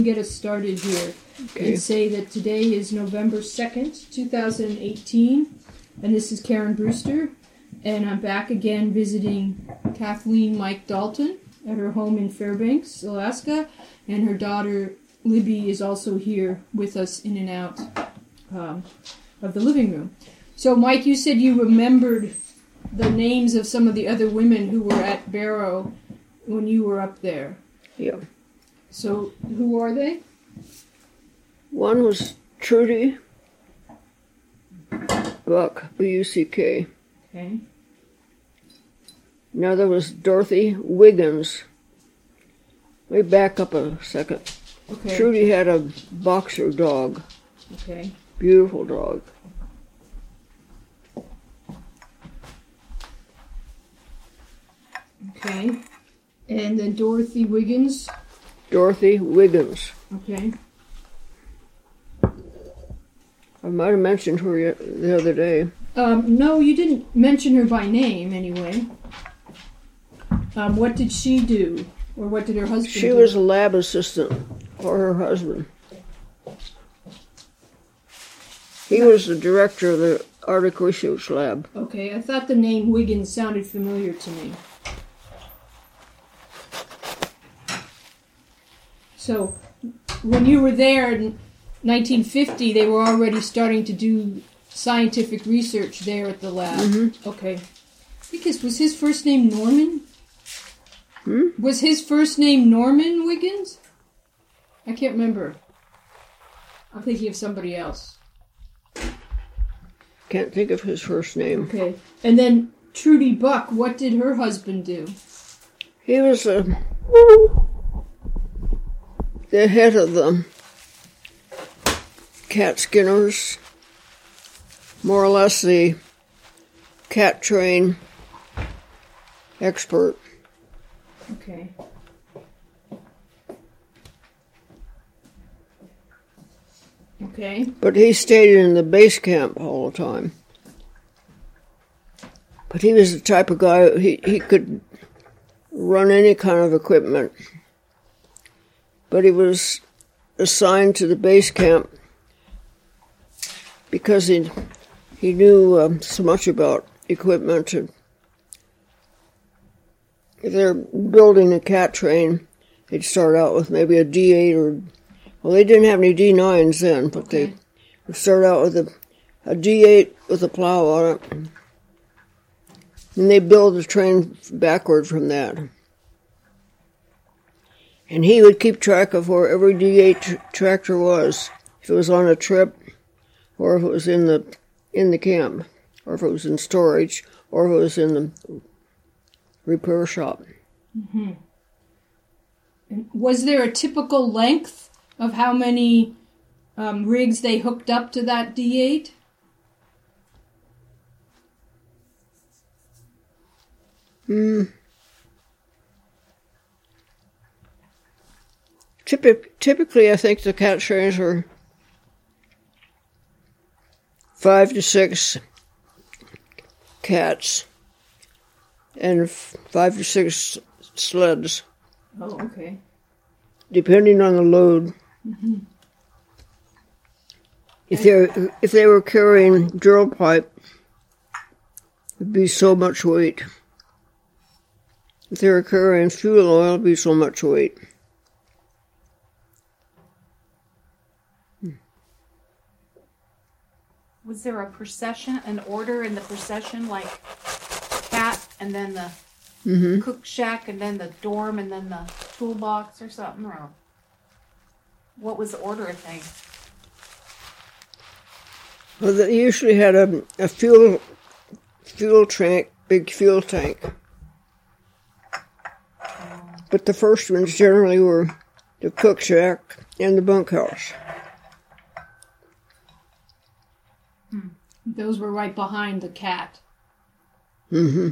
Get us started here and say that today is November 2nd, 2018, and this is Karen Brewster, and I'm back again visiting Kathleen Mike Dalton at her home in Fairbanks, Alaska, and her daughter Libby is also here with us in and out of the living room. So Mike, you said you remembered the names of some of the other women who were at Barrow when you were up there. Yeah. So, who are they? One was Trudy Buck, B-U-C-K. Okay. Another was Dorothy Wiggins. Let me back up a second. Okay. Trudy had a boxer dog. Okay. Beautiful dog. Okay. And then Dorothy Wiggins. Dorothy Wiggins. Okay. I might have mentioned her the other day. No, you didn't mention her by name anyway. What did she do? Or what did her husband do? She was a lab assistant for her husband. He was the director of the Arctic Research Lab. Okay, I thought the name Wiggins sounded familiar to me. So, when you were there in 1950, they were already starting to do scientific research there at the lab. Mm-hmm. Okay. Because was his first name Norman? Was his first name Norman Wiggins? I can't remember. I'm thinking of somebody else. Can't think of his first name. Okay. And then Trudy Buck, what did her husband do? He was the head of the cat skinners, more or less the cat train expert. Okay. Okay. But he stayed in the base camp all the time. But he was the type of guy, he could run any kind of equipment. But he was assigned to the base camp because he knew so much about equipment. If they're building a cat train, they'd start out with maybe a D8 or... Well, they didn't have any D9s then, but they would start out with a D8 with a plow on it. And they build the train backward from that. And he would keep track of where every D8 tractor was, if it was on a trip, or if it was in the camp, or if it was in storage, or if it was in the repair shop. Mm-hmm. And was there a typical length of how many rigs they hooked up to that D8? Typically, I think the cat trains are 5 to 6 cats and 5 to 6 sleds. Oh, okay. Depending on the load. Mm-hmm. If they were carrying drill pipe, it'd be so much weight. If they were carrying fuel oil, it'd be so much weight. Was there a procession, an order in the procession, like cat, and then the cook shack, and then the dorm, and then the toolbox or something? Or what was the order of things? Well, they usually had a fuel tank, big fuel tank. But the first ones generally were the cook shack and the bunkhouse. Those were right behind the cat. Mm-hmm.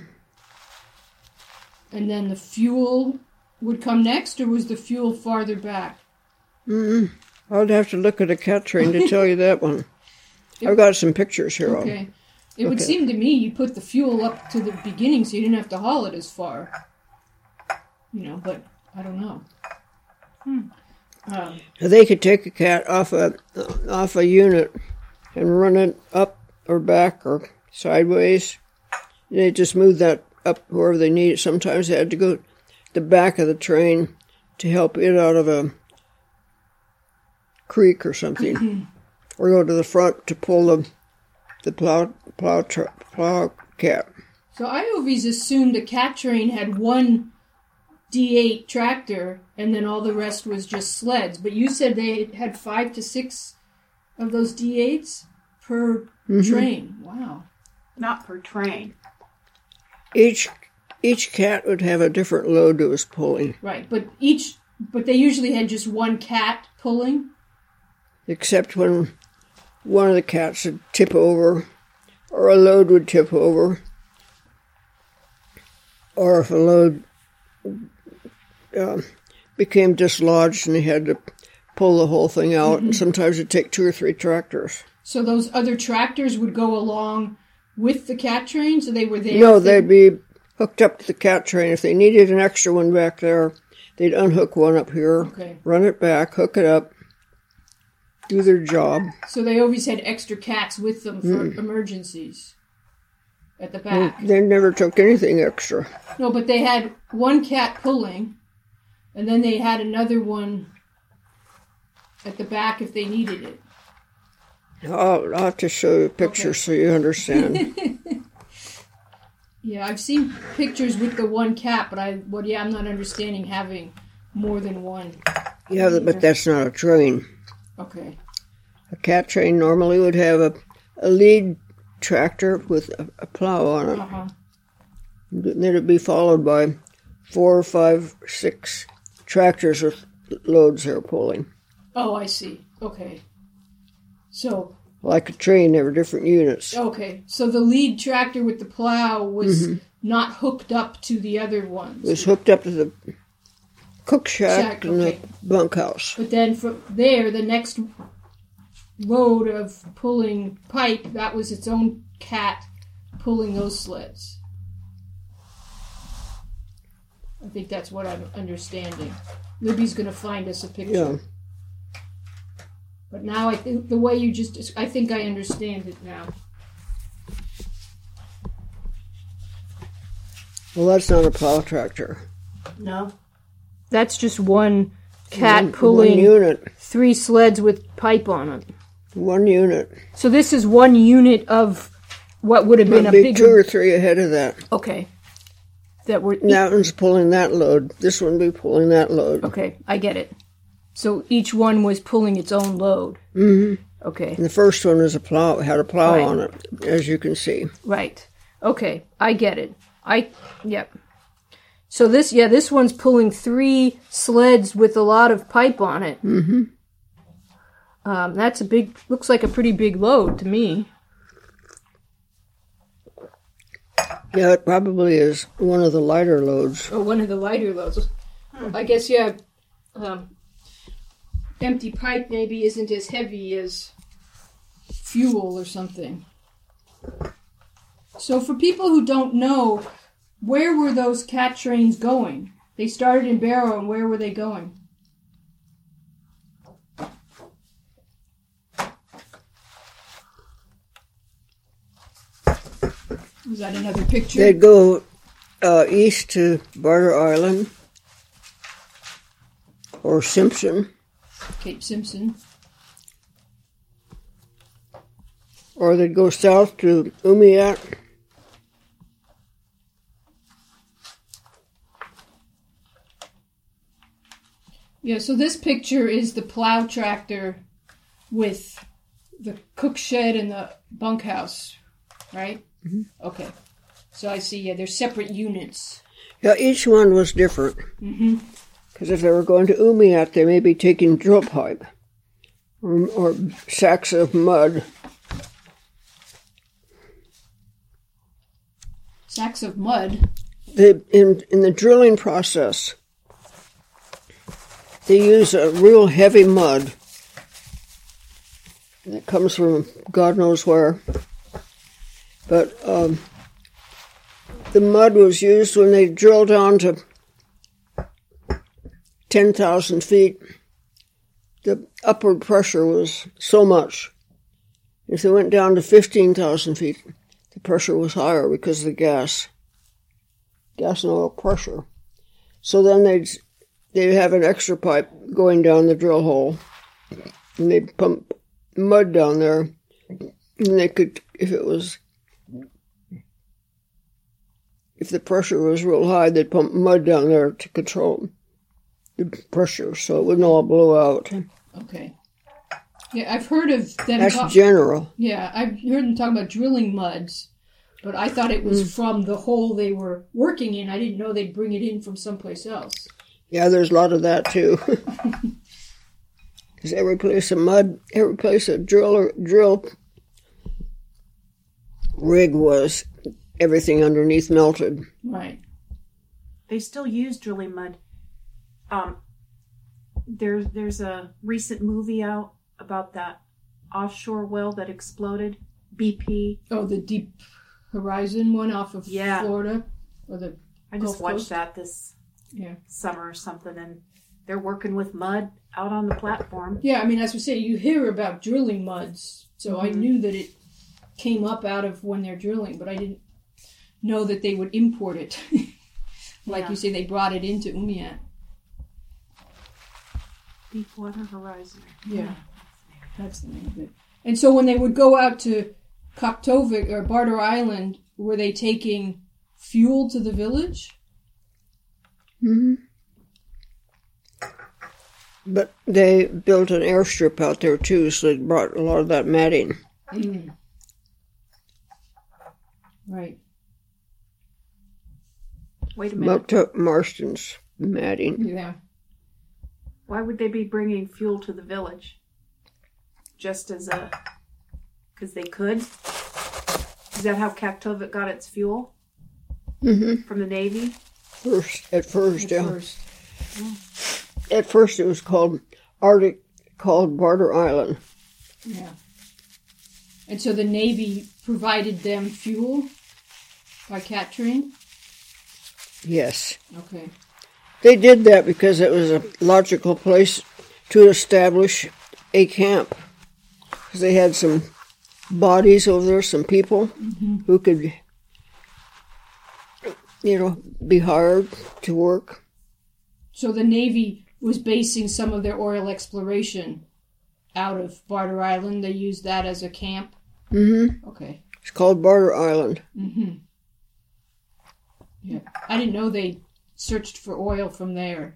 And then the fuel would come next, or was the fuel farther back? I'd have to look at a cat train to tell you that one. I've got some pictures here. Okay. It would seem to me you put the fuel up to the beginning so you didn't have to haul it as far. But I don't know. They could take a cat off a unit and run it up or back or sideways. They just moved that up wherever they need it. Sometimes they had to go to the back of the train to help it out of a creek or something, or go to the front to pull the plow cat. So I always assumed a cat train had one D8 tractor, and then all the rest was just sleds. But you said they had 5 to 6 of those D8s per train. Wow. Not per train. Each cat would have a different load it was pulling. Right, but they usually had just one cat pulling? Except when one of the cats would tip over, or a load would tip over, or if a load became dislodged and they had to pull the whole thing out, and sometimes it'd take 2 or 3 tractors. So those other tractors would go along with the cat train, so they were there? No, they'd be hooked up to the cat train. If they needed an extra one back there, they'd unhook one up here, run it back, hook it up, do their job. So they always had extra cats with them for emergencies at the back? They never took anything extra. No, but they had one cat pulling, and then they had another one at the back if they needed it. I'll have to show you a picture so you understand. Yeah, I've seen pictures with the one cat, but I'm not understanding having more than one. Yeah, but that's not a train. Okay. A cat train normally would have a lead tractor with a plow on it. Then it'd be followed by 4, 5, 6 tractors with loads they're pulling. Oh, I see. Okay. So, like a train, there were different units. Okay, so the lead tractor with the plow was not hooked up to the other ones. It was hooked up to the cook shack and the bunkhouse. But then from there, the next load of pulling pipe, that was its own cat pulling those sleds. I think that's what I'm understanding. Libby's going to find us a picture. Yeah. But now I think the way you I think I understand it now. Well, that's not a plow tractor. No. That's just one cat pulling one unit. 3 sleds with pipe on it. One unit. So this is one unit of what would have been a bigger... 2 or 3 ahead of that. Okay. That one's pulling that load. This one would be pulling that load. Okay, I get it. So each one was pulling its own load. Okay. And the first one was had a plow on it, as you can see. Right. Okay, I get it. Yep. So this one's pulling 3 sleds with a lot of pipe on it. That's looks like a pretty big load to me. Yeah, it probably is one of the lighter loads. Oh, one of the lighter loads. I guess, yeah. Empty pipe maybe isn't as heavy as fuel or something. So for people who don't know, where were those cat trains going? They started in Barrow, and where were they going? Was that another picture? They'd go east to Barter Island or Simpson. Cape Simpson. Or they'd go south to Umiat. Yeah, so this picture is the plow tractor with the cook shed and the bunkhouse, right? Okay. So I see, yeah, they're separate units. Yeah, each one was different. Because if they were going to Umiat, they may be taking drill pipe or sacks of mud. Sacks of mud? In the drilling process, they use a real heavy mud that comes from God knows where. But the mud was used when they drilled down to 10,000 feet the upward pressure was so much. If they went down to 15,000 feet, the pressure was higher because of the gas and oil pressure. So then they'd have an extra pipe going down the drill hole, and they'd pump mud down there, and they could, if the pressure was real high, they'd pump mud down there to control the pressure so it wouldn't all blow out. Okay. Yeah, I've heard of them. That's general. Yeah, I've heard them talk about drilling muds, but I thought it was from the hole they were working in. I didn't know they'd bring it in from someplace else. Yeah, there's a lot of that too. Because every place a drill rig was, everything underneath melted. Right. They still use drilling mud. There's a recent movie out about that offshore well that exploded. BP. Oh, the Deep Horizon one off of Florida? Or I just watched that this summer or something, and they're working with mud out on the platform. Yeah, I mean, as we say, you hear about drilling muds, so I knew that it came up out of when they're drilling, but I didn't know that they would import it. Like you say, they brought it into Umiat. Deepwater Horizon. Yeah, that's the name of it. And so when they would go out to Koktovik or Barter Island, were they taking fuel to the village? Mm-hmm. But they built an airstrip out there too, so they brought a lot of that matting. Mm. Right. Wait a minute. Up to Marston's matting. Yeah. Why would they be bringing fuel to the village? Just as because they could? Is that how Kaktovik got its fuel? Mm-hmm. From the Navy? At first. At first it was called Barter Island. Yeah. And so the Navy provided them fuel by cat train? Yes. Okay. They did that because it was a logical place to establish a camp. Because they had some bodies over there, some people who could, be hired to work. So the Navy was basing some of their oil exploration out of Barter Island. They used that as a camp? Mm-hmm. Okay. It's called Barter Island. Mm-hmm. Yeah. I didn't know they searched for oil from there.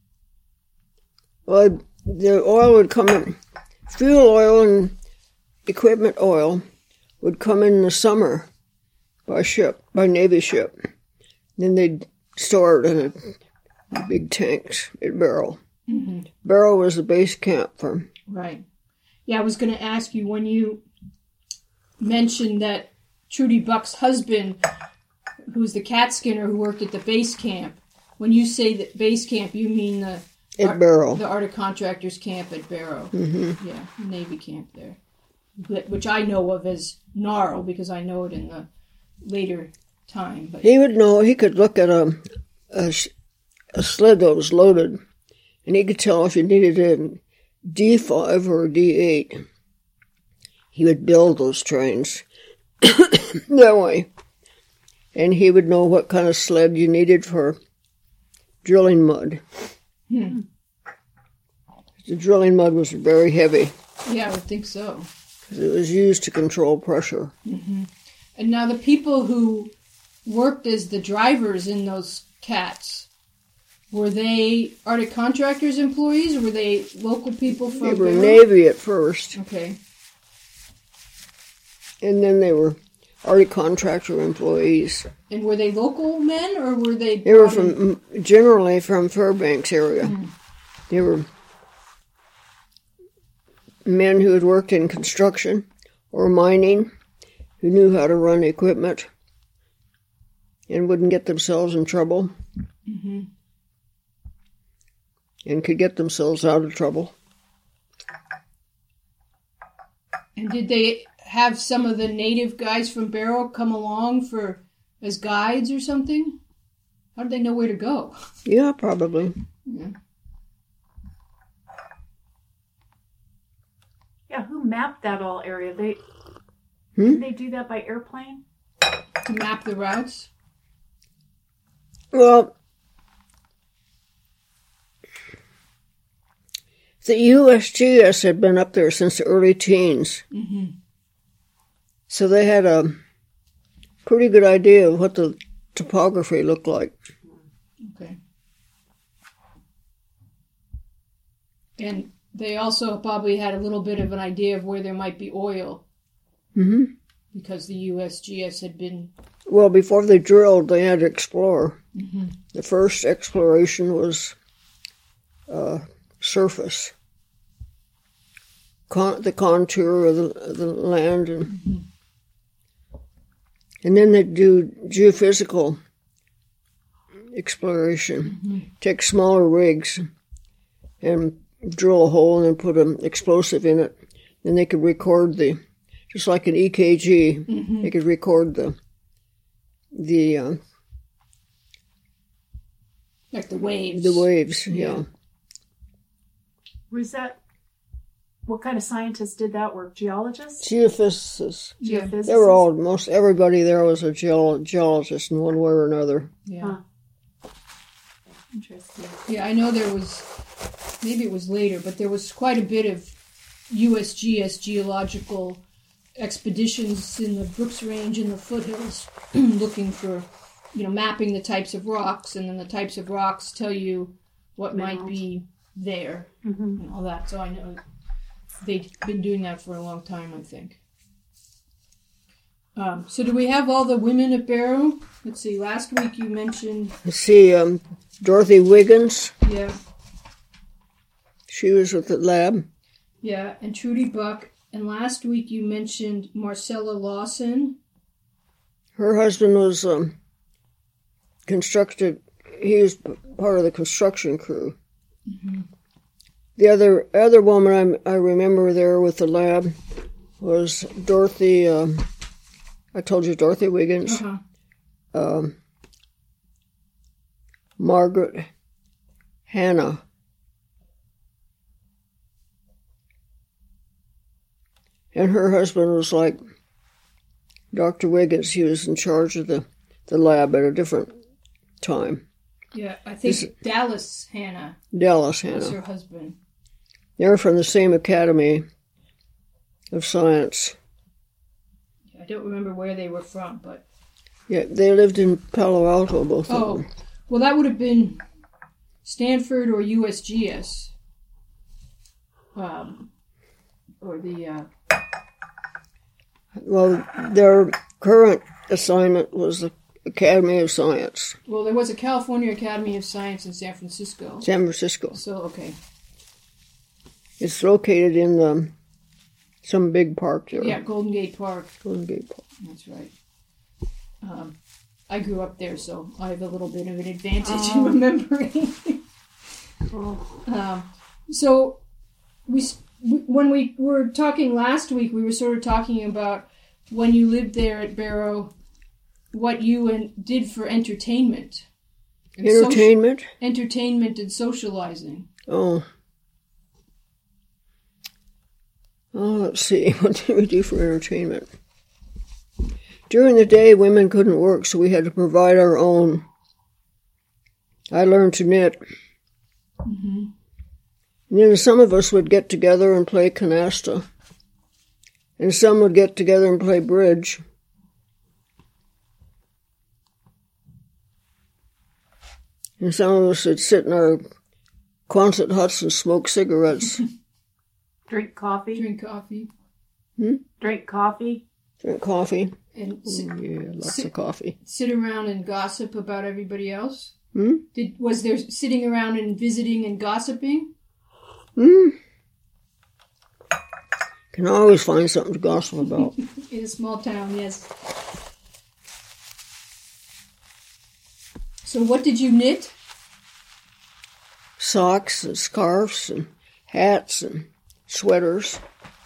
Well, the oil would come in. Fuel oil and equipment oil would come in the summer by Navy ship. Then they'd store it in big tanks at Barrow. Mm-hmm. Barrow was the base camp for. Right. Yeah, I was going to ask you, when you mentioned that Trudy Buck's husband, who's the cat skinner who worked at the base camp, when you say that base camp, you mean Barrow. The Arctic Contractors camp at Barrow. Mm-hmm. Yeah, Navy camp there. Which I know of as Gnarl, because I know it in the later time. But he would know. He could look at a sled that was loaded, and he could tell if you needed a D5 or a D8. He would build those trains that way. And he would know what kind of sled you needed for drilling mud. The drilling mud was very heavy. Yeah, I would think so. Because it was used to control pressure. Mm-hmm. And now the people who worked as the drivers in those cats, were they Arctic Contractors employees, or were they local people from They were Barrow? Navy at first. Okay. And then they were Arctic Contractor employees. And were they local men, or were they... They were generally from Fairbanks area. Mm. They were men who had worked in construction or mining, who knew how to run equipment and wouldn't get themselves in trouble. Mm-hmm. And could get themselves out of trouble. And did they have some of the native guys from Barrow come along as guides or something? How did they know where to go? Yeah, probably. Yeah. Yeah, who mapped that all area? Did they do that by airplane? To map the routes? Well, the USGS had been up there since the early teens. Mm-hmm. So they had a pretty good idea of what the topography looked like. Okay. And they also probably had a little bit of an idea of where there might be oil. Mm-hmm. Because the USGS had been... Well, before they drilled, they had to explore. Mm-hmm. The first exploration was surface. The contour of the land. And then they do geophysical exploration. Mm-hmm. Take smaller rigs and drill a hole and then put an explosive in it. Then they could record just like an EKG, they could record the like the waves. The waves, yeah. Was that, what kind of scientists did that work? Geologists? Geophysicists. Geophysicists? They were all, most everybody there was a geologist in one way or another. Yeah. Huh. Interesting. Yeah, I know there was, maybe it was later, but there was quite a bit of USGS geological expeditions in the Brooks Range and the foothills looking for, mapping the types of rocks, and then the types of rocks tell you what might be there and all that. So I know they've been doing that for a long time, I think. So do we have all the women at Barrow? Let's see, last week you mentioned... Let's see, Dorothy Wiggins. Yeah. She was with the lab. Yeah, and Trudy Buck. And last week you mentioned Marcella Lawson. Her husband was he was part of the construction crew. Mm-hmm. The other woman I remember there with the lab was Dorothy, I told you Dorothy Wiggins. Uh-huh. Margaret Hanna. And her husband was like Dr. Wiggins. He was in charge of the lab at a different time. Yeah, I think Dallas Hanna was her husband. They were from the same Academy of Science. I don't remember where they were from, but... Yeah, they lived in Palo Alto, both of them. Well, that would have been Stanford or USGS. Or the... Well, their current assignment was the Academy of Science. Well, there was a California Academy of Science in San Francisco. San Francisco. So, okay. It's located in some big park there. Yeah, Golden Gate Park. Golden Gate Park. That's right. I grew up there, so I have a little bit of an advantage in remembering. So, when we were talking last week, we were sort of talking about when you lived there at Barrow, what you did for entertainment. Entertainment? Entertainment and socializing. Oh, let's see. What did we do for entertainment? During the day, women couldn't work, so we had to provide our own. I learned to knit. Mm-hmm. And then some of us would get together and play canasta. And some would get together and play bridge. And some of us would sit in our Quonset huts and smoke cigarettes. Drink coffee. Drink coffee. Drink coffee. Drink coffee. And lots of coffee. Sit around and gossip about everybody else? Was there sitting around and visiting and gossiping? Can always find something to gossip about. In a small town, yes. So what did you knit? Socks and scarves and hats and sweaters.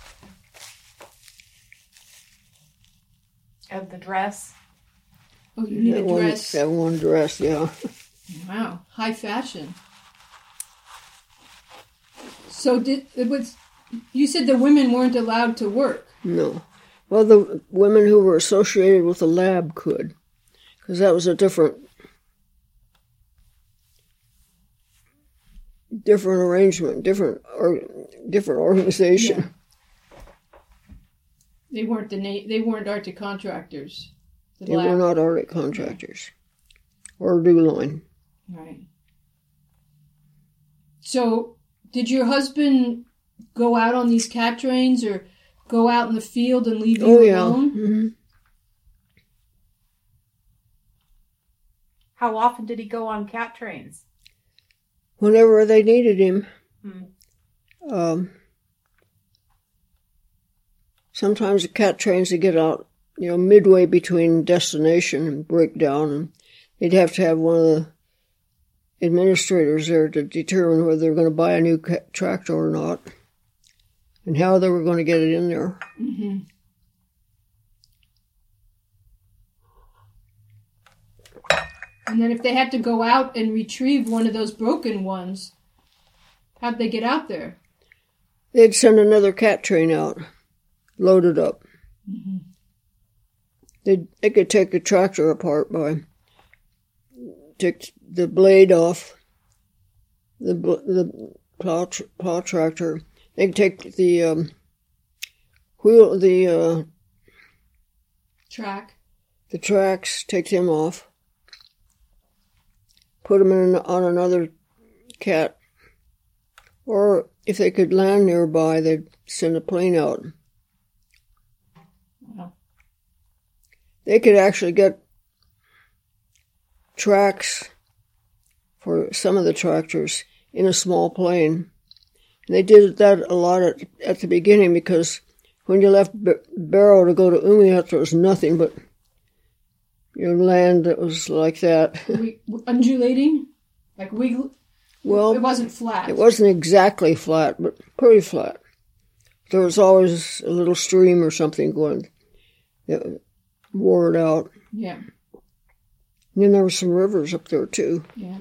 And the dress. Oh, you knit a dress. That one dress, yeah. Wow, high fashion. So you said the women weren't allowed to work. No. Well, the women who were associated with the lab could, because that was a different arrangement, different organization. Yeah. They weren't Arctic contractors. They were not Arctic contractors or DuLine. Right. So, did your husband go out on these cat trains or go out in the field and leave you alone? Mm-hmm. How often did he go on cat trains? Whenever they needed him. Sometimes the cat trains would get out, midway between destination and break down, and they'd have to have one of the administrators there to determine whether they're going to buy a new tractor or not, and how they were going to get it in there. Mm-hmm. And then if they had to go out and retrieve one of those broken ones, how'd they get out there? They'd send another cat train out, loaded up. Mm-hmm. They could take the tractor apart by take the blade off the plow tractor. They could take the tracks, take them off, put them on another cat, or if they could land nearby, they'd send a plane out. Wow. They could actually get tracks for some of the tractors in a small plane. And they did that a lot at the beginning, because when you left Barrow to go to Umiat, there was nothing but land that was like that. Undulating? Like wiggle? Well, it wasn't flat. It wasn't exactly flat, but pretty flat. There was always a little stream or something going that wore it out. Yeah. And then there were some rivers up there, too. Yeah.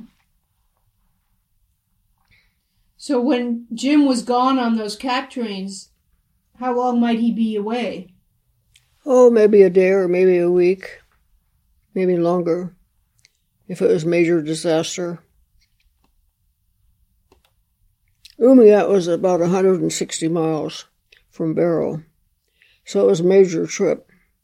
So when Jim was gone on those cat trains, how long might he be away? Oh, maybe a day or maybe a week. Maybe longer, if it was major disaster. Umiat was about 160 miles from Barrow, so it was a major trip,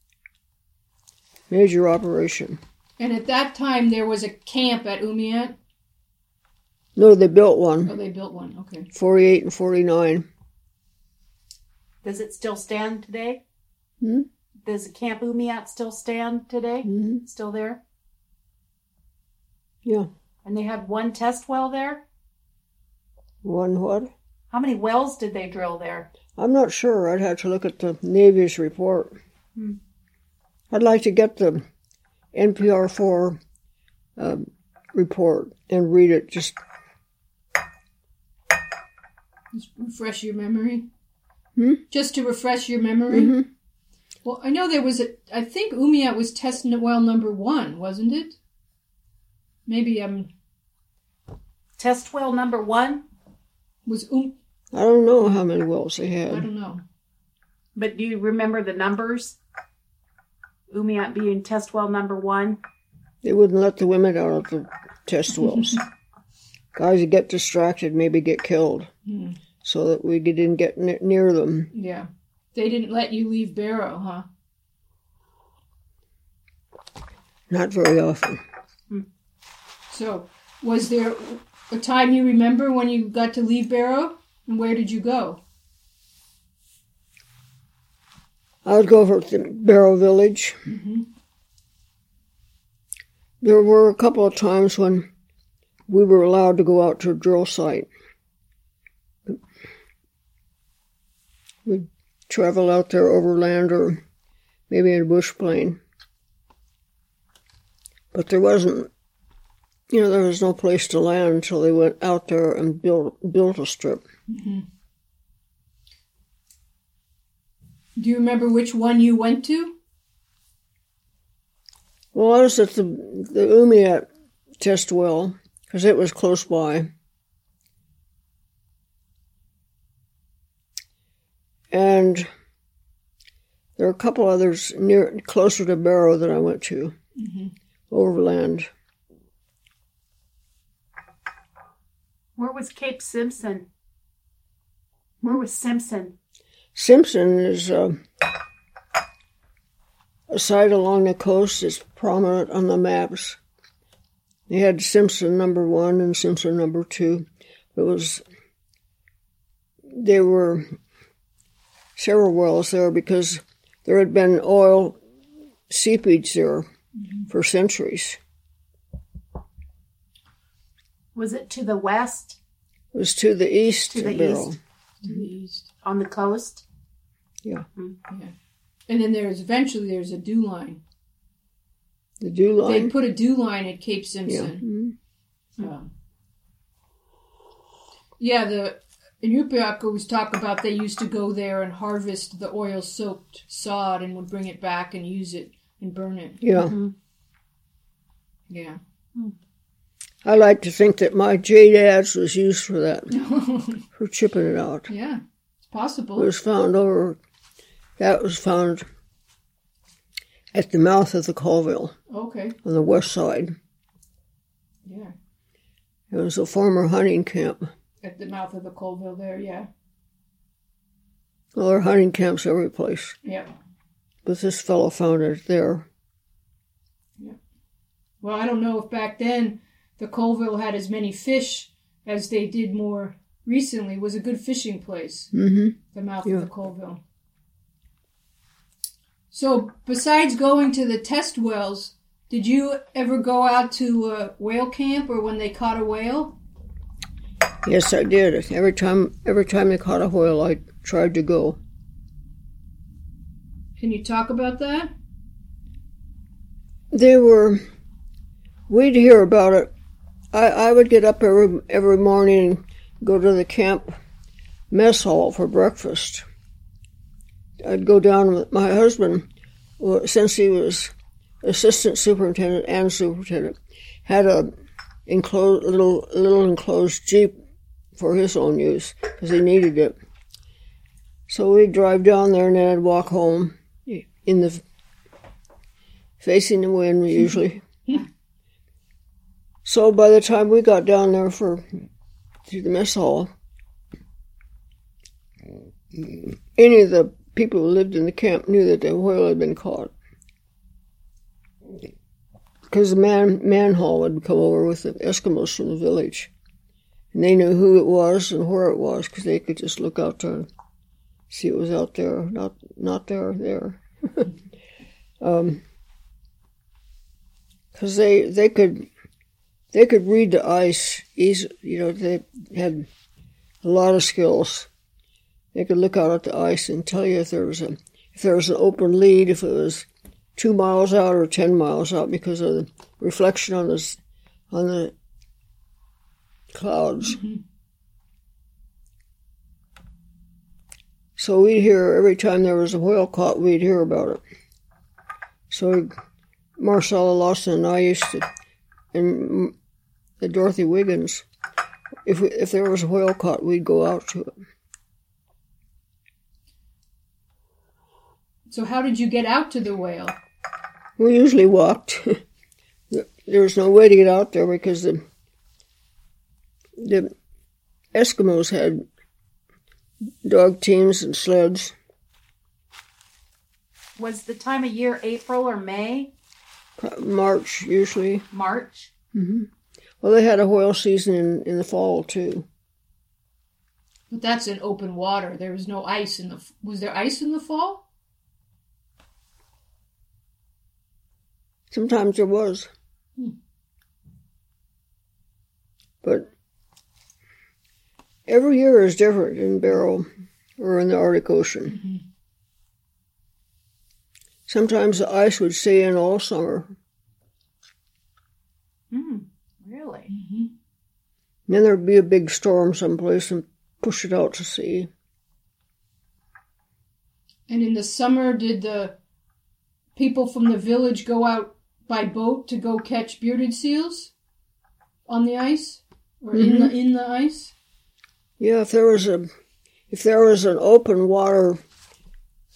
major operation. And at that time, there was a camp at Umiat? No, they built one. Oh, they built one, okay. 48 and 49. Does it still stand today? Hmm? Does Camp Umiat still stand today? Mm-hmm. Still there? Yeah. And they had one test well there? One what? How many wells did they drill there? I'm not sure. I'd have to look at the Navy's report. I'd like to get the NPR4 report and read it. Just refresh your memory? Just to refresh your memory? Mm-hmm. Well, I know there was I think Umiat was test well number 1, wasn't it? Maybe Test well number 1? Was I don't know how many wells they had. I don't know. But do you remember the numbers? Umiat being test well number 1? They wouldn't let the women out of the test wells. Guys would get distracted, maybe get killed, so that we didn't get near them. Yeah. They didn't let you leave Barrow, huh? Not very often. So, was there a time you remember when you got to leave Barrow? And where did you go? I would go over to Barrow Village. Mm-hmm. There were a couple of times when we were allowed to go out to a drill site. We'd travel out there overland or maybe in a bush plane. But there wasn't, there was no place to land until they went out there and built a strip. Mm-hmm. Do you remember which one you went to? Well, I was at the Umiat test well, because it was close by. And there are a couple others closer to Barrow that I went to, overland. Where was Cape Simpson? Where was Simpson? Simpson is a site along the coast that's prominent on the maps. They had Simpson number 1 and Simpson number 2. There were several wells there because there had been oil seepage there for centuries. Was it to the west? It was to the east. To the Barrow. east. To the east. On the coast? Yeah. Yeah. And then eventually there's a dew line. The dew line? They put a dew line at Cape Simpson. Yeah. The Inupiaq always talk about they used to go there and harvest the oil-soaked sod and would bring it back and use it and burn it. Yeah. Yeah. I like to think that my jade adze was used for that, for chipping it out. Yeah, it's possible. It was found at the mouth of the Colville. Okay. On the west side. Yeah. It was a former hunting camp. At the mouth of the Colville there, yeah. Well, there are hunting camps every place. Yeah. But this fellow found it there. Yeah. Well, I don't know if back then the Colville had as many fish as they did more recently. It was a good fishing place. The mouth of the Colville. So, besides going to the test wells, did you ever go out to a whale camp or when they caught a whale? Yes, I did. Every time they caught a whale, I tried to go. Can you talk about that? We'd hear about it. I would get up every morning and go to the camp mess hall for breakfast. I'd go down with my husband, since he was assistant superintendent and superintendent, had a little enclosed Jeep for his own use because he needed it. So we'd drive down there and then I'd walk home facing the wind usually. So by the time we got down there to the mess hall, any of the people who lived in the camp knew that the whale had been caught. Because the man haul would come over with the Eskimos from the village. And they knew who it was and where it was because they could just look out there and see it was out there, not there. Because they could read the ice easily. They had a lot of skills. They could look out at the ice and tell you if there was an open lead, if it was 2 miles out or 10 miles out because of the reflection on the clouds. So we'd hear every time there was a whale caught, we'd hear about it. So Marcella Lawson and I used to, and Dorothy Wiggins, if there was a whale caught, we'd go out to it. So how did you get out to the whale? We usually walked. There was no way to get out there because the Eskimos had dog teams and sleds. Was the time of year April or May? March, usually. March? Well, they had a whale season in the fall, too. But that's in open water. There was no ice was there ice in the fall? Sometimes there was. But every year is different in Barrow or in the Arctic Ocean. Sometimes the ice would stay in all summer. Really? Then there'd be a big storm someplace and push it out to sea. And in the summer, did the people from the village go out by boat to go catch bearded seals on the ice or in the ice? Yeah, if there was an open water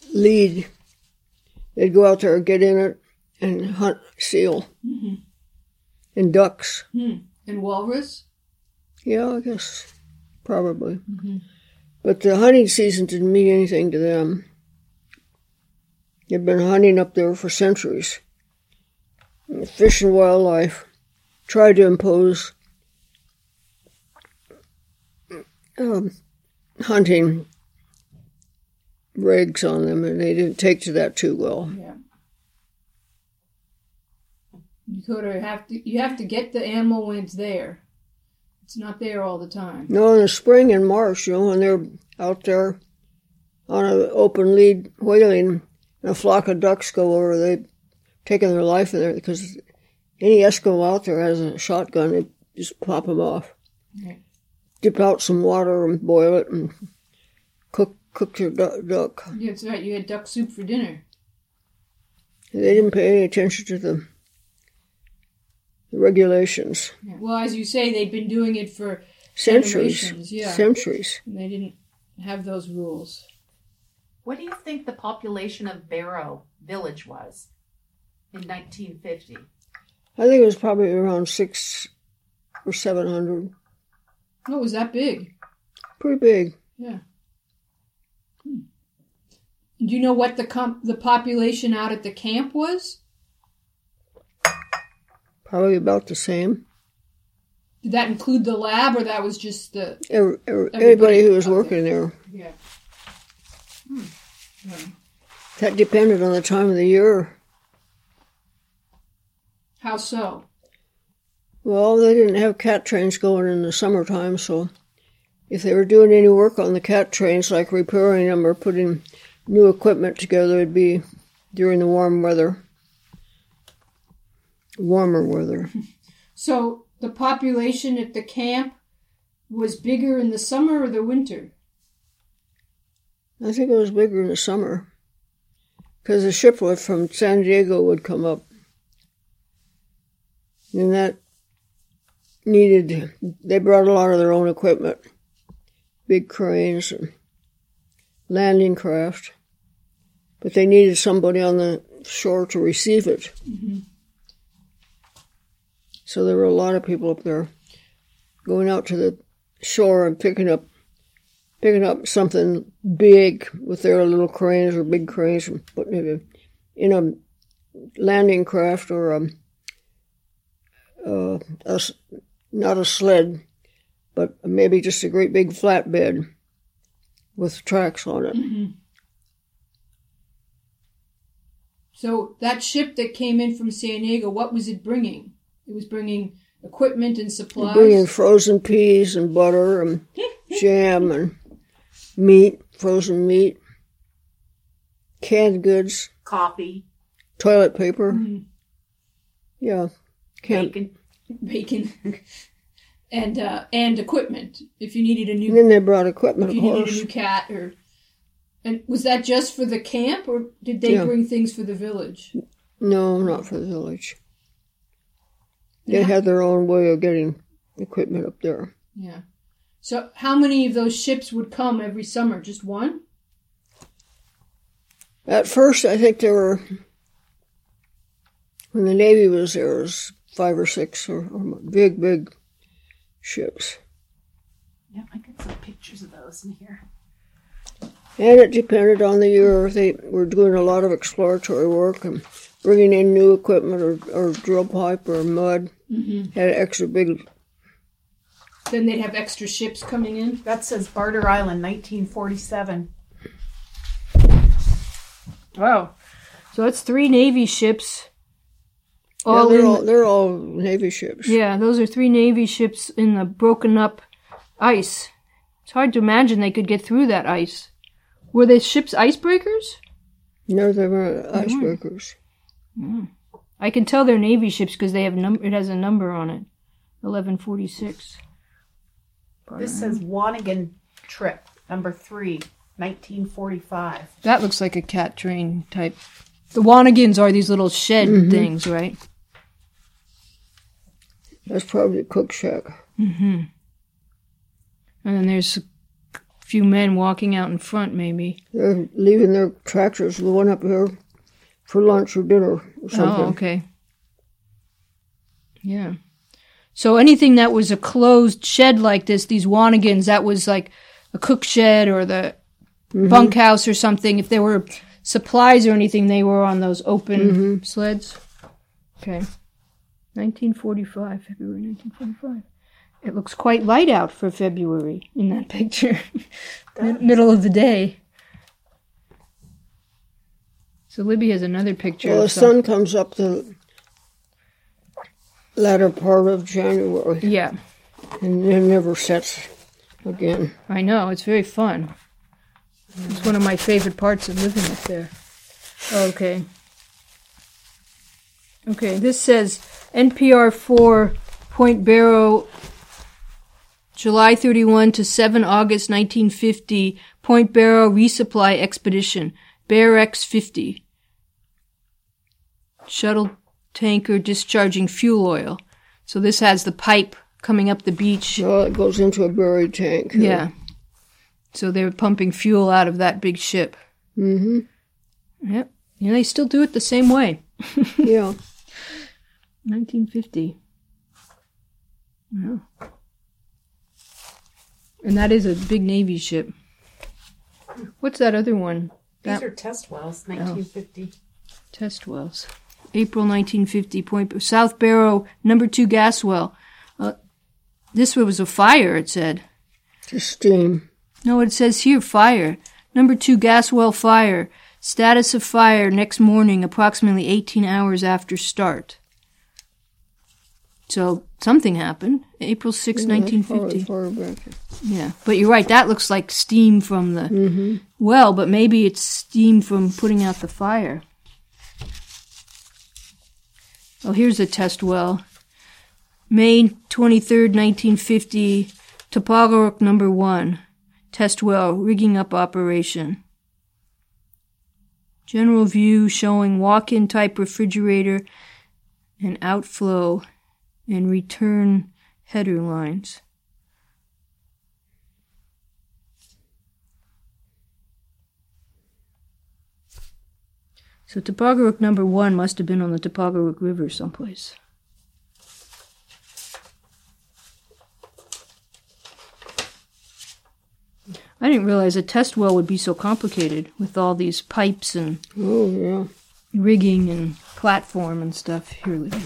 lead. They'd go out there and get in it and hunt seal and ducks. And walrus? Yeah, I guess probably. But the hunting season didn't mean anything to them. They've been hunting up there for centuries. Fish and Wildlife tried to impose hunting regs on them, and they didn't take to that too well. Yeah. You have to get the animal when it's there. It's not there all the time. No, in the spring and March, when they're out there on an open lead whaling, and a flock of ducks go over, they've taken their life in there, because any Eskimo out there has a shotgun, they just pop them off. Okay. Dip out some water and boil it and cook your duck. Yeah, that's right. You had duck soup for dinner. They didn't pay any attention to the regulations. Yeah. Well, as you say, they'd been doing it for Centuries. Yeah. Centuries. And they didn't have those rules. What do you think the population of Barrow Village was in 1950? I think it was probably around 600 or 700. Oh, it was that big? Pretty big. Yeah. Do you know what the population out at the camp was? Probably about the same. Did that include the lab, or that was just the... Everybody who was working there. Yeah. That depended on the time of the year. How so? Well, they didn't have cat trains going in the summertime, so if they were doing any work on the cat trains, like repairing them or putting new equipment together, it'd be during the warmer weather. So the population at the camp was bigger in the summer or the winter? I think it was bigger in the summer, because the shipload from San Diego would come up. And that they brought a lot of their own equipment, big cranes and landing craft, but they needed somebody on the shore to receive it. So there were a lot of people up there going out to the shore and picking up something big with their little cranes or big cranes and putting it in a landing craft or not a sled, but maybe just a great big flatbed with tracks on it. So that ship that came in from San Diego, what was it bringing? It was bringing equipment and supplies? Bringing frozen peas and butter and jam and meat, frozen meat, canned goods, coffee, toilet paper. Yeah. bacon. and equipment. If you needed a new... And then they brought equipment, if you needed a new cat or... And was that just for the camp, or did they bring things for the village? No, not for the village. They had their own way of getting equipment up there. Yeah. So how many of those ships would come every summer? Just one? At first, I think there were... When the Navy was there, it was 5 or 6 or big ships. Yeah, I got some pictures of those in here. And it depended on the year. They were doing a lot of exploratory work and bringing in new equipment or drill pipe or mud. Had extra big... Then they'd have extra ships coming in? That says Barter Island, 1947. Wow. So that's 3 Navy ships. They're all Navy ships. Yeah, those are 3 Navy ships in the broken up ice. It's hard to imagine they could get through that ice. Were the ships icebreakers? No, they were icebreakers. I can tell they're Navy ships because they have it has a number on it. 1146. This says Wanigan Trip, number 3, 1945. That looks like a cat train type. The Wanigans are these little shed things, right? That's probably a cook shack. And then there's few men walking out in front, maybe. They're leaving their tractors, the one up here, for lunch or dinner or something. Oh, okay. Yeah. So anything that was a closed shed like this, these Wanigans, that was like a cook shed or the bunkhouse or something. If there were supplies or anything, they were on those open sleds. Okay. 1945, February 1945. It looks quite light out for February in that picture. Middle of the day. So Libby has another picture. Well, the sun comes up the latter part of January. Yeah. And it never sets again. I know, it's very fun. It's one of my favorite parts of living up there. Okay. Okay, this says NPR 4, Point Barrow, July 31 to 7 August 1950, Point Barrow Resupply Expedition, Bear X-50. Shuttle tanker discharging fuel oil. So this has the pipe coming up the beach. Well, it goes into a buried tank. Yeah. So they were pumping fuel out of that big ship. Mm-hmm. Yep. And they still do it the same way. Yeah. 1950. Yeah. And that is a big Navy ship. What's that other one? These are test wells, 1950. Test wells. April 1950, South Barrow, number 2 gas well. This one was a fire, it said. Just steam. No, it says here, fire. Number 2 gas well fire. Status of fire next morning, approximately 18 hours after start. So, something happened. April 6, 1950. Far back. Yeah, but you're right, that looks like steam from the well, but maybe it's steam from putting out the fire. Oh, here's a test well. May 23rd, 1950, Topogorok number 1. Test well, rigging up operation. General view showing walk-in type refrigerator and outflow and return header lines. So Topogorok number 1 must have been on the Topogorok River someplace. I didn't realize a test well would be so complicated with all these pipes and rigging and platform and stuff. Here, Libby.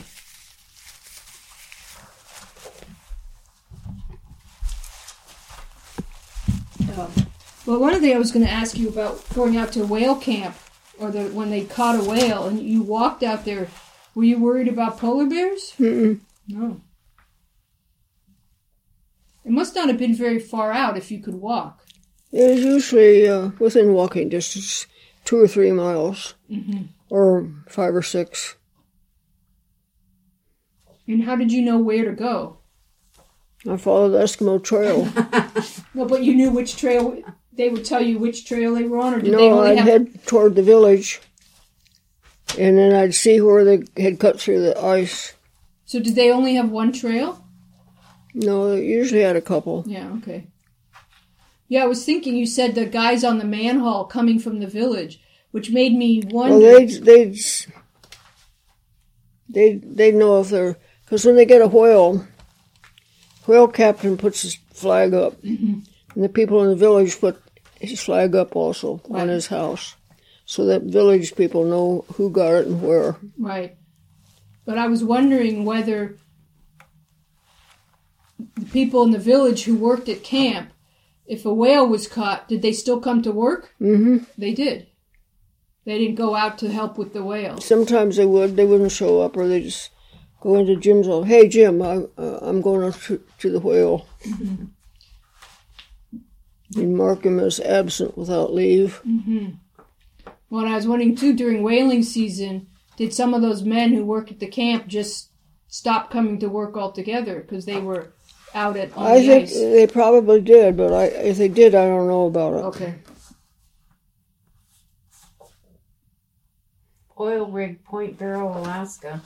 Well, one thing I was going to ask you about going out to whale camp, or when they caught a whale and you walked out there, were you worried about polar bears? Mm-mm. No. It must not have been very far out if you could walk. It is usually within walking distance, 2 or 3 miles, or 5 or 6. And how did you know where to go? I followed the Eskimo Trail. No, but you knew which trail. They would tell you which trail they were on, or did they No, only I'd head toward the village, and then I'd see where they had cut through the ice. So did they only have one trail? No, they usually had a couple. Yeah, okay. Yeah, I was thinking you said the guys on the manhole coming from the village, which made me wonder. Well, they'd know if they're... Because when they get a whale captain puts his flag up, and the people in the village put his flag up also on his house, so that village people know who got it and where. Right. But I was wondering whether the people in the village who worked at camp, if a whale was caught, did they still come to work? Mm-hmm. They did. They didn't go out to help with the whale. Sometimes they would. They wouldn't show up, or they just go into Jim's office. Hey, Jim, I'm going to the whale. Mm-hmm. You'd mark him as absent without leave. Mm-hmm. Well, and I was wondering, too, during whaling season, did some of those men who work at the camp just stop coming to work altogether because they were out on the ice? I think they probably did, but if they did, I don't know about it. Okay. Oil rig, Point Barrow, Alaska.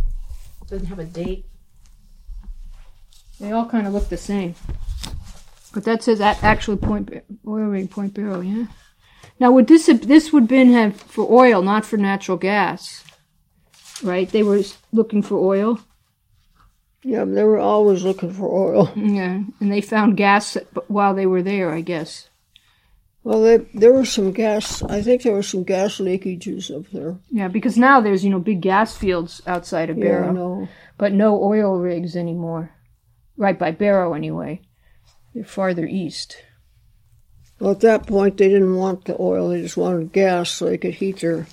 Doesn't have a date. They all kind of look the same. But that says actually oil rig Point Barrow, yeah. Now, would this would been have for oil, not for natural gas, right? They were looking for oil. Yeah, they were always looking for oil. Yeah, and they found gas while they were there, I guess. Well, there was some gas. I think there were some gas leakages up there. Yeah, because now there's big gas fields outside of Barrow, Yeah, I know. but no oil rigs anymore. Right by Barrow, anyway. They're farther east. Well, at that point, they didn't want the oil. They just wanted gas so they could heat their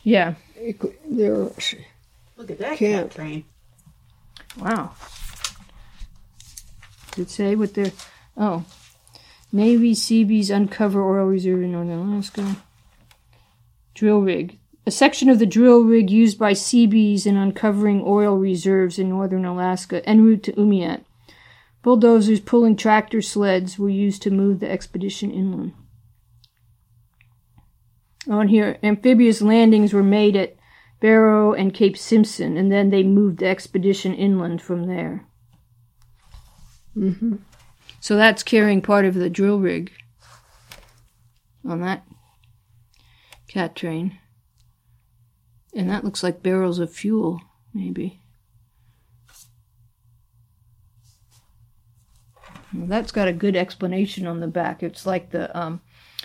Look at that camp. train. Wow. Does it say what they're... Oh. Navy Seabees uncover oil reserve in northern Alaska. Drill rig. A section of the drill rig used by Seabees in uncovering oil reserves in northern Alaska en route to Umiat. Bulldozers pulling tractor sleds were used to move the expedition inland. On here, amphibious landings were made at Barrow and Cape Simpson, and then they moved the expedition inland from there. Mm-hmm. So that's carrying part of the drill rig on that cat train. And that looks like barrels of fuel, maybe. Well, that's got a good explanation on the back. It's like the...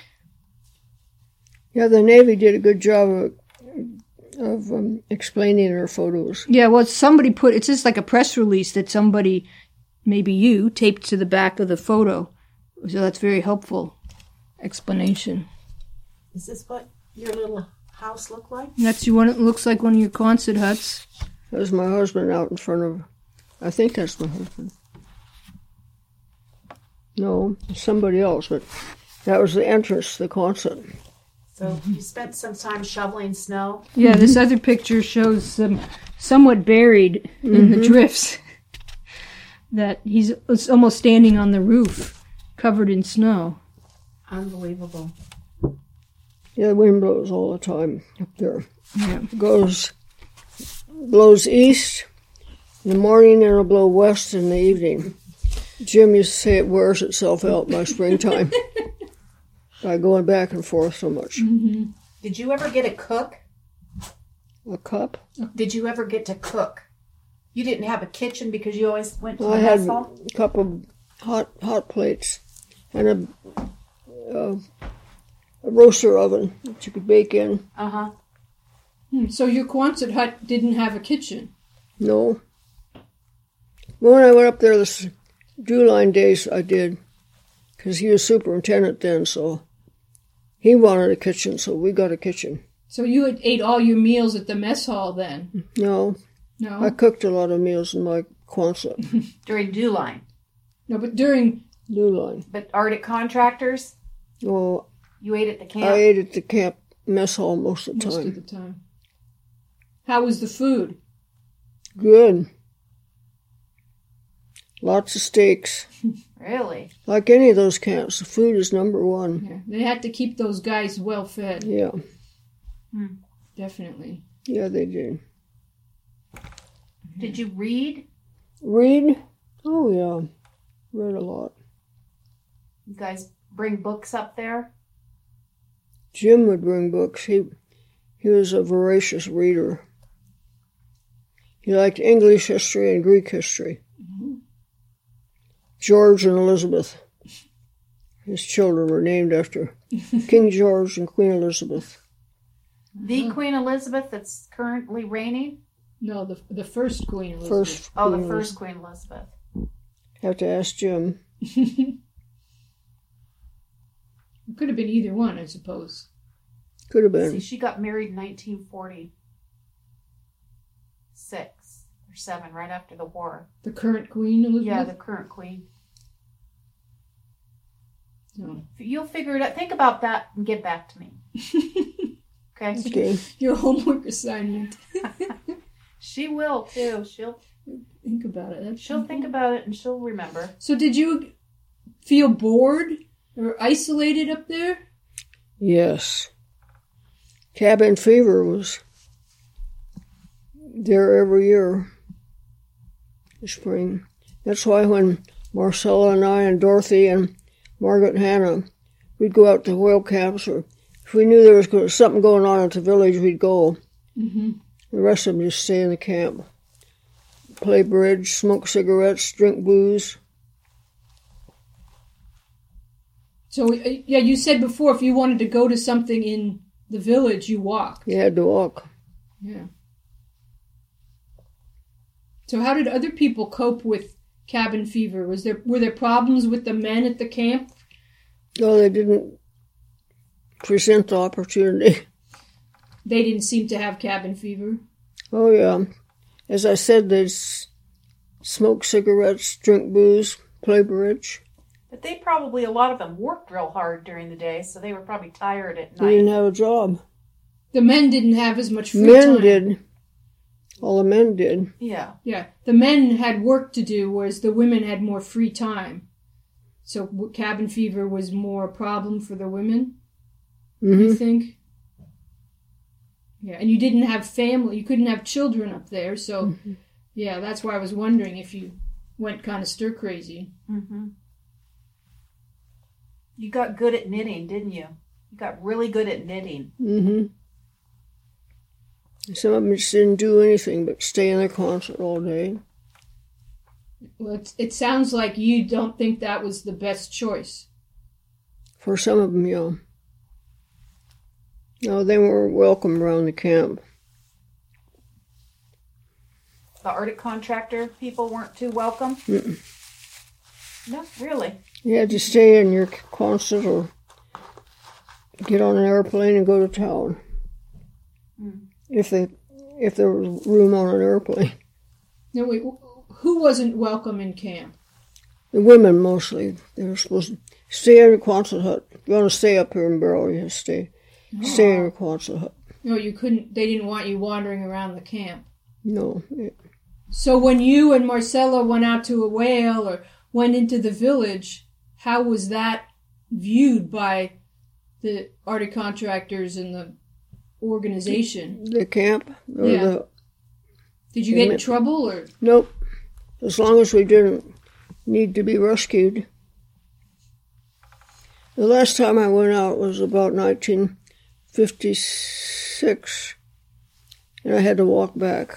Yeah, the Navy did a good job of explaining their photos. Yeah, well, somebody it's just like a press release that somebody, maybe you, taped to the back of the photo. So that's very helpful explanation. Is this what your little house looked like? That's one. It looks like one of your Quonset huts. There's my husband out in front of... I think that's my husband. No, somebody else, but that was the entrance to the Quonset. So you spent some time shoveling snow? Yeah, this other picture shows them somewhat buried in the drifts. That he's almost standing on the roof, covered in snow. Unbelievable. Yeah, the wind blows all the time up there. Yeah. It blows east in the morning and it'll blow west in the evening. Jim used to say it wears itself out by springtime by going back and forth so much. Mm-hmm. Did you ever get a cook? A cup? Did you ever get to cook? You didn't have a kitchen because you always went to I the had mess hall? a couple of hot plates and a roaster oven that you could bake in. Uh-huh. So your Quonset hut didn't have a kitchen? No. But when I went up there this July days, I did. Because he was superintendent then, so he wanted a kitchen, so we got a kitchen. So you ate all your meals at the mess hall then? No. No? I cooked a lot of meals in my Quonset. During Dew Line. No, but during... New Line. But Arctic Contractors? Oh, You ate at the camp? I ate at the camp mess hall most of the Most time. of the time. How was the food? Good. Lots of steaks. Really? Like any of those camps, the food is number one. Yeah, they had to keep those guys well fed. Yeah. Definitely. Yeah, they did. Did you read? Read? Oh, yeah. Read a lot. You guys bring books up there? Jim would bring books. He was a voracious reader. He liked English history and Greek history. Mm-hmm. George and Elizabeth. His children were named after King George and Queen Elizabeth. The Queen Elizabeth that's currently reigning? No, the first Queen Elizabeth. The first Queen Elizabeth. Have to ask Jim. It could have been either one, I suppose. Could have been. See, she got married in 1946 or 7, right after the war. The current Queen Elizabeth? Yeah, the current queen. No. You'll figure it out. Think about that and get back to me. Okay? Okay. Your homework assignment. She will, too. She'll Think about it. think about it and she'll remember. So did you feel bored or isolated up there? Yes. Cabin fever was there every year in spring. That's why when Marcella and I and Dorothy and Margaret and Hannah, we'd go out to whale camps, or if we knew there was something going on at the village, we'd go. Mm-hmm. The rest of them just stay in the camp. Play bridge, smoke cigarettes, drink booze. So, yeah, you said before if you wanted to go to something in the village, you walked. You had to walk. Yeah. So how did other people cope with cabin fever? Were there problems with the men at the camp? No, they didn't present the opportunity. They didn't seem to have cabin fever. Oh, yeah. As I said, they'd smoke cigarettes, drink booze, play bridge. But they probably, a lot of them worked real hard during the day, so they were probably tired at They night. didn't have a job. The men didn't have as much free Men time. did. All the men did. Yeah. Yeah, the men had work to do, whereas the women had more free time. So cabin fever was more a problem for the women, you think? Yeah, and you didn't have family. You couldn't have children up there, so yeah, that's why I was wondering if you went kind of stir crazy. Mm-hmm. You got good at knitting, didn't you? You got really good at knitting. Mm-hmm. Some of them just didn't do anything but stay in their concert all day. Well, it sounds like you don't think that was the best choice. For some of them, yeah. No, they weren't welcome around the camp. The Arctic contractor people weren't too welcome? Mm-mm. No, really? You had to stay in your concert or get on an airplane and go to town. Mm. If there was room on an airplane. No, wait, who wasn't welcome in camp? The women mostly. They were supposed to stay in a Quonset hut. If you want to stay up here in Barrow, you have to stay in a Quonset hut. No, you couldn't. They didn't want you wandering around the camp. No. So when you and Marcella went out to a whale or went into the village, how was that viewed by the Arctic contractors and the organization? The camp? Or Yeah. Did you get in trouble or? Nope. As long as we didn't need to be rescued. The last time I went out was about 1956, and I had to walk back,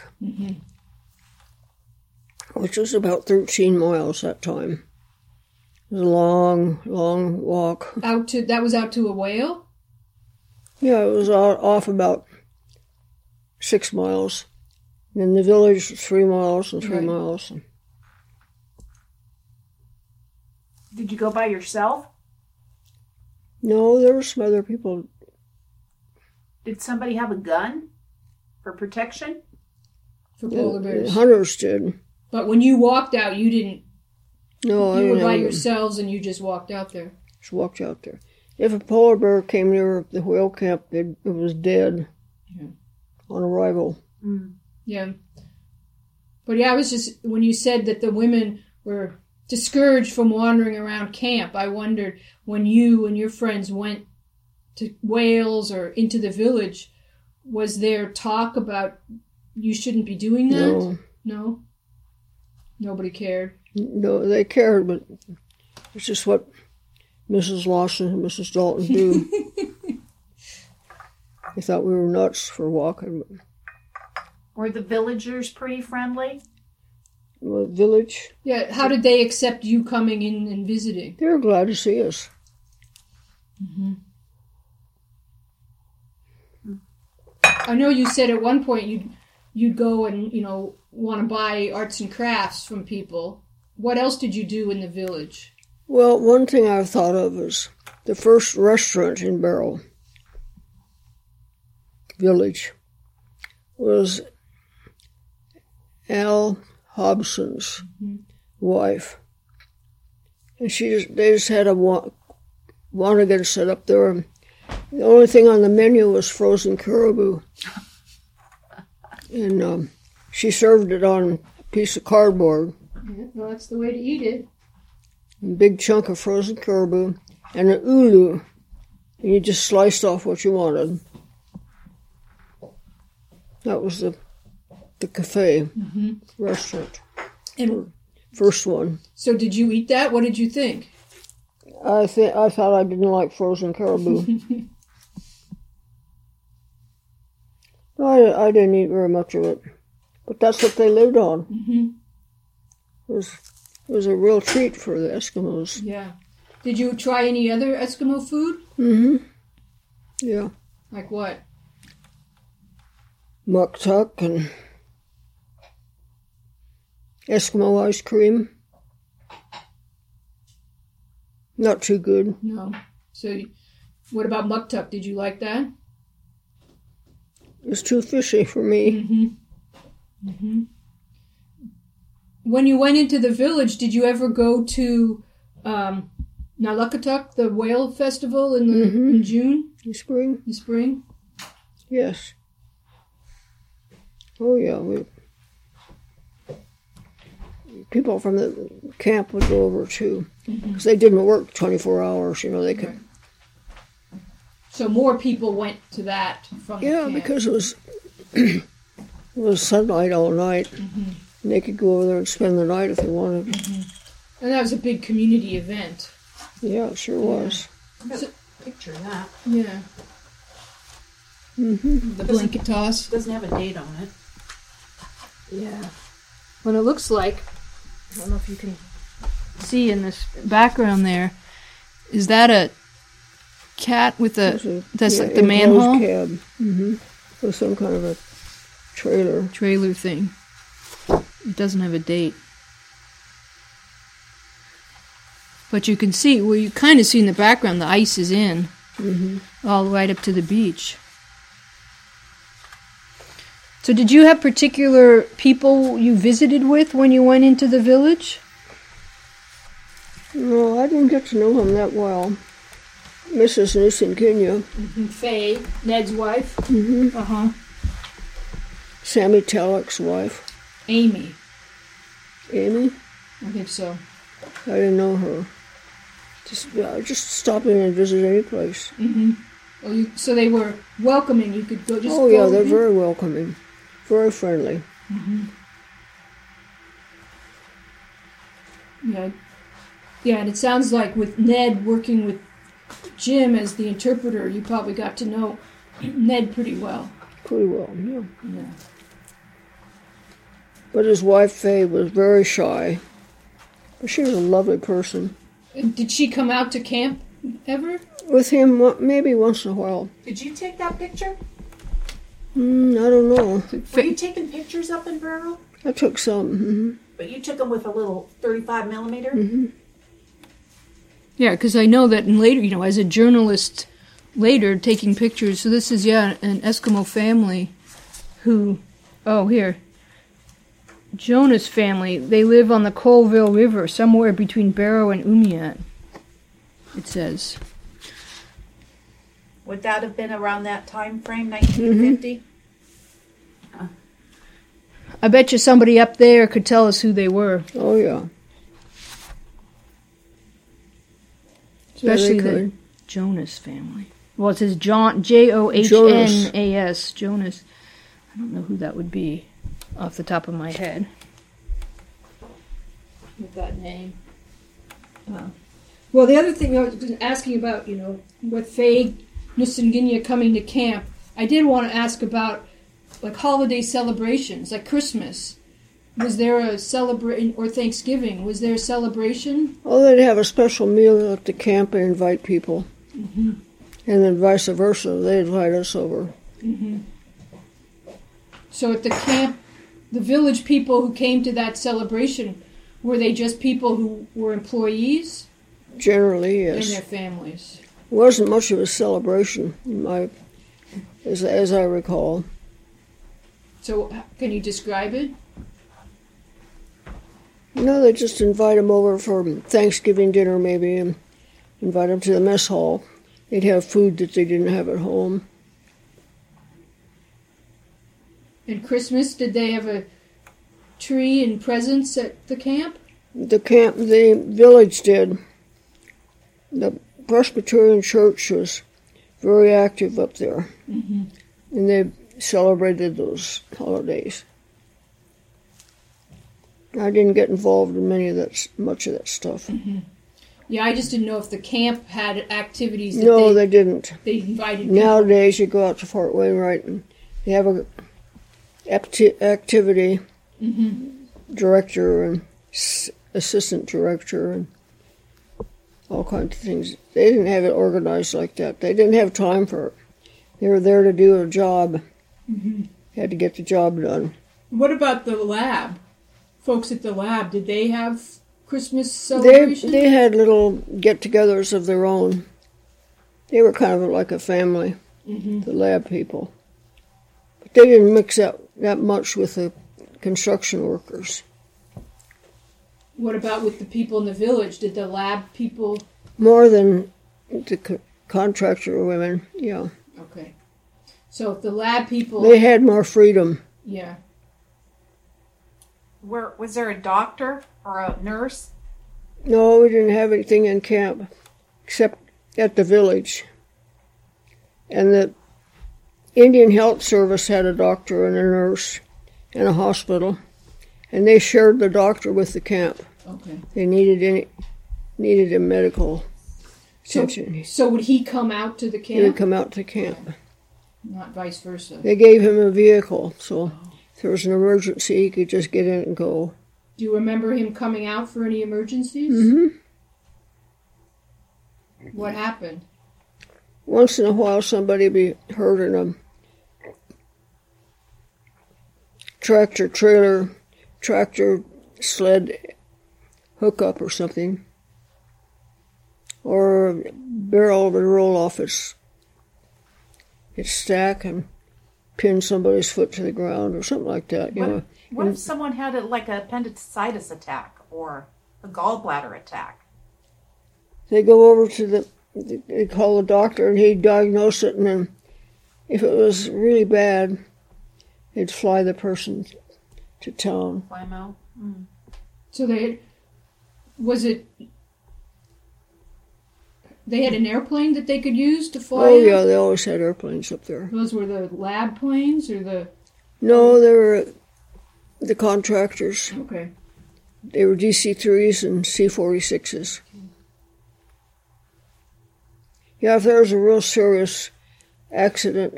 which was about 13 miles that time. It was a long, long walk. That was out to a whale? Yeah, it was off about 6 miles. And in the village, 3 miles and 3 Right. miles. Did you go by yourself? No, there were some other people. Did somebody have a gun for protection? For polar bears. Hunters did. But when you walked out, you didn't. No, I You didn't were by have them. yourselves and you just walked out there. Just walked out there. If a polar bear came near the whale camp, it was dead on arrival. Mm. Yeah. But yeah, I was just, when you said that the women were discouraged from wandering around camp, I wondered when you and your friends went to Wales or into the village, was there talk about you shouldn't be doing that? No. No? Nobody cared? No, they cared, but it's just what Mrs. Lawson and Mrs. Dalton do. They thought we were nuts for walking. But Were the villagers pretty friendly? the village, Yeah, how did they accept you coming in and visiting? they were glad to see us. I know you said at one point you'd go and, want to buy arts and crafts from people. What else did you do in the village? Well, one thing I've thought of is the first restaurant in Barrow Village was Al Hobson's wife. And they just had a Wannigan set up there. The only thing on the menu was frozen caribou. And she served it on a piece of cardboard. Yeah, well, that's the way to eat it. A big chunk of frozen caribou and an ulu. And you just sliced off what you wanted. That was the cafe restaurant. And First one. so did you eat that? What did you think? I thought I didn't like frozen caribou. I didn't eat very much of it, but that's what they lived on. Mm-hmm. It was a real treat for the Eskimos. Yeah. Did you try any other Eskimo food? Mm-hmm. Yeah. Like what? Muktuk and Eskimo ice cream. Not too good. No. So, what about muktuk? Did you like that? It was too fishy for me. Mm-hmm. Mm-hmm. When you went into the village, did you ever go to Nalakatuk, the whale festival in June? In spring? In spring? Yes. Oh, yeah. People from the camp would go over, too. Because they didn't work 24 hours, they could... Right. So more people went to that from the camp. Because it was sunlight all night. Mm-hmm. And they could go over there and spend the night if they wanted. Mm-hmm. And that was a big community event. Yeah, it sure was. I got a picture of that. Yeah. Mm-hmm. The blanket toss. Doesn't have a date on it. Yeah. What it looks like, I don't know if you can see in this background there, is that a cat with that's like the manhole? Cab. Mm-hmm. With some kind of a trailer thing. It doesn't have a date. But you can see, you kind of see in the background the ice is in. Mm-hmm. All right up to the beach. So did you have particular people you visited with when you went into the village? No, I didn't get to know him that well. Mrs. Nusinkinya. Mm-hmm. Faye, Ned's wife. Mm-hmm. Uh-huh. Sammy Talek's wife. Amy. Amy? I think so. I didn't know her. Just stop in and visit any place. Mm-hmm. Well, so they were welcoming. You could go just. Oh yeah, they're very welcoming, very friendly. Mm-hmm. Yeah, yeah, and it sounds like with Ned working with Jim as the interpreter, you probably got to know Ned pretty well. Pretty well, yeah. Yeah. But his wife Faye was very shy. But she was a lovely person. Did she come out to camp ever? With him, maybe once in a while. Did you take that picture? I don't know. Were you taking pictures up in Barrow? I took some. Mm-hmm. But you took them with a little 35 millimeter? Mm-hmm. Yeah, because I know that in later, as a journalist later taking pictures, so this is, an Eskimo family who, Jonas family, they live on the Colville River, somewhere between Barrow and Umiat, it says. Would that have been around that time frame, 1950? Mm-hmm. I bet you somebody up there could tell us who they were. Oh, yeah. Especially the Jonas family. Well, it says Johnas, Jonas. I don't know who that would be off the top of my head with that name. Well, the other thing I was asking about, with Faye Nusinginya coming to camp, I did want to ask about like holiday celebrations, like Christmas. Was there a celebration, or Thanksgiving? Was there a celebration? Oh, they'd have a special meal at the camp and invite people. Mm-hmm. And then vice versa, they'd invite us over. Mm-hmm. So at the camp, the village people who came to that celebration, were they just people who were employees? Generally, yes. And their families. It wasn't much of a celebration, as I recall. So can you describe it? No, they just invite them over for Thanksgiving dinner maybe, and invite them to the mess hall. They'd have food that they didn't have at home. And Christmas, did they have a tree and presents at the camp? The village did. The Presbyterian Church was very active up there. Mm-hmm. And they celebrated those holidays. I didn't get involved in much of that stuff. Mm-hmm. Yeah, I just didn't know if the camp had activities that No, they didn't. they invited people. Nowadays, you go out to Fort Wainwright and they have a activity director and assistant director and all kinds of things. They didn't have it organized like that. They didn't have time for it. They were there to do a job. Had to get the job done. What about the lab? Folks at the lab, did they have Christmas celebration? They had little get-togethers of their own. They were kind of like a family, the lab people. But they didn't mix up that much with the construction workers. What about with the people in the village? Did the lab people... More than the contractor women, yeah. Okay. So if the lab people... They had more freedom. Yeah. Was there a doctor or a nurse? No, we didn't have anything in camp, except at the village. And the Indian Health Service had a doctor and a nurse and a hospital, and they shared the doctor with the camp. Okay. They needed a medical attention. So would he come out to the camp? He would come out to camp. Not vice versa. They gave him a vehicle, so if there was an emergency, he could just get in and go. Do you remember him coming out for any emergencies? Mm-hmm. What happened? Once in a while, somebody would be hurt in a tractor sled hookup or something. Or a barrel would roll off its stack and pin somebody's foot to the ground or something like that. What if someone had an appendicitis attack or a gallbladder attack? They go over to they call the doctor and he'd diagnose it, and then if it was really bad, they'd fly the person to town. Fly them out? Mm. So they had an airplane that they could use to fly Oh, in? yeah, they always had airplanes up there. Those were the lab planes or the... No, they were the contractors. Okay. They were DC-3s and C-46s. Yeah, if there was a real serious accident,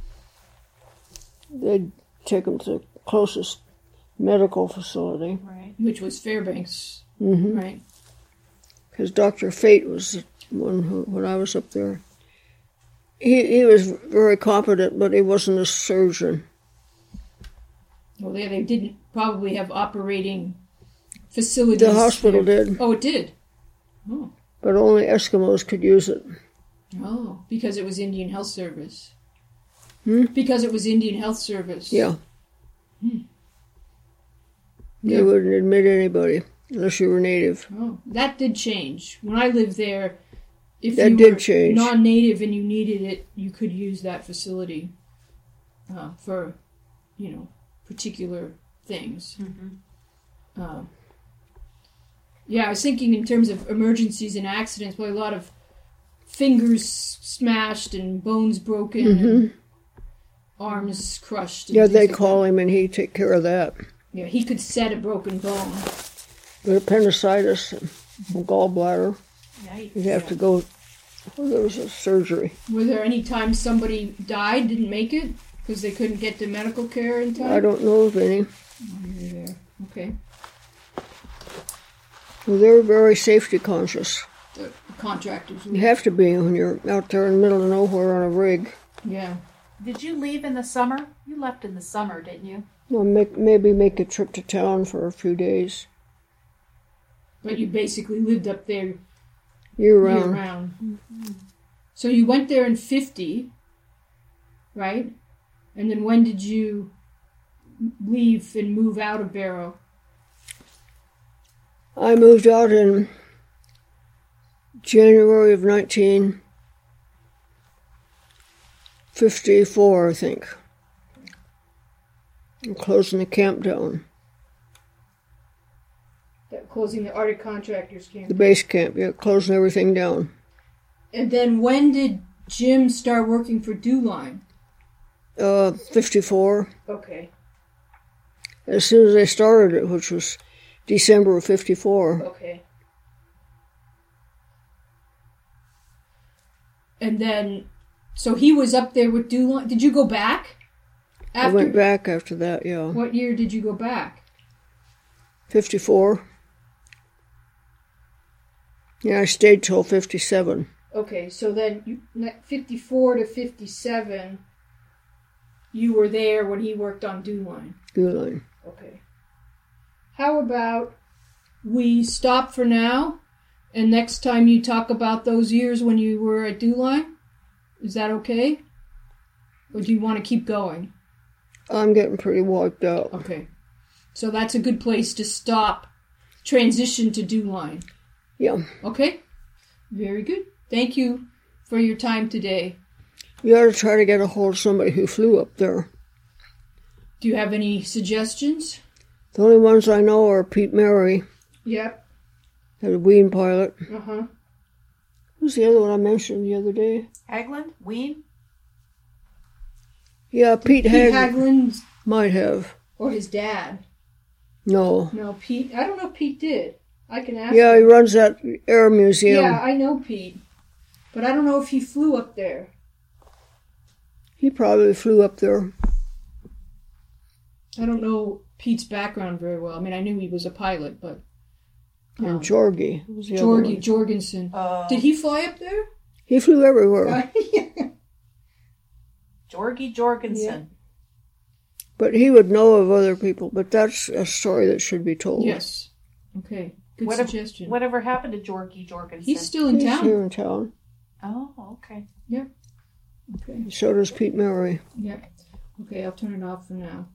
they'd take them to the closest medical facility. Right. Which was Fairbanks, Mm-hmm. right? Because Dr. Fate was the one who, when I was up there, he was very competent, but he wasn't a surgeon. Well, they didn't probably have operating facilities. The hospital did. Oh, it did? Oh. But only Eskimos could use it. Oh, because it was Indian Health Service. Hmm? Because it was Indian Health Service. Yeah. Hmm. They wouldn't admit anybody unless you were native. Oh, that did change. When I lived there, if That you did were change. non-native and you needed it, you could use that facility for, particular things. Mm-hmm. Yeah, I was thinking in terms of emergencies and accidents, probably a lot of fingers smashed and bones broken and arms crushed. And Yeah, things they'd like call that. him and he'd take care of that. Yeah, he could set a broken bone. But appendicitis and gallbladder, Yikes. you'd have to go, there was a surgery. Were there any times somebody died, didn't make it, because they couldn't get the medical care in time? I don't know of any. Oh, you're there. Okay. Well, they're very safety conscious. The contractors. You have to be when you're out there in the middle of nowhere on a rig. Yeah. Did you leave in the summer? You left in the summer, didn't you? Well, maybe make a trip to town for a few days. But you basically lived up there Year-round. year-round. Mm-hmm. So you went there in 50, right? And then when did you leave and move out of Barrow? I moved out in January of 1954, I think. I'm closing the camp down. Closing the Arctic Contractors Camp. The base camp, yeah, closing everything down. And then when did Jim start working for Dewline? 54. Okay. As soon as they started it, which was December of 54. Okay. And then, so he was up there with Dewline. Did you go back? I went back after that, yeah. What year did you go back? 54. Yeah, I stayed till 57. Okay, so then 54 to 57, you were there when he worked on Dewline. Dewline. Okay. How about we stop for now, and next time you talk about those years when you were at Dewline? Is that okay? Or do you want to keep going? I'm getting pretty wiped out. Okay. So that's a good place to stop, transition to Dewline. Yeah. Okay? Very good. Thank you for your time today. You ought to try to get a hold of somebody who flew up there. Do you have any suggestions? The only ones I know are Pete Mary. Yep. The Wien pilot. Uh-huh. Who's the other one I mentioned the other day? Haglund? Wien? Yeah, Pete Haglund. Might have. Or his dad. No. No, Pete. I don't know if Pete did. I can ask Yeah, him. he runs that air museum. Yeah, I know Pete. But I don't know if he flew up there. He probably flew up there. I don't know Pete's background very well. I mean, I knew he was a pilot, but... And Jorgie was the other Jorgie one. Jorgensen. Did he fly up there? He flew everywhere. Georgie Jorgensen. Yeah. But he would know of other people. But that's a story that should be told. Yes. Okay. Good suggestion. Whatever happened to Georgie Jorgensen? He's still in town. He's here in town. Oh, okay. Yep. Okay. So does Pete Mary. Yep. Okay, I'll turn it off for now.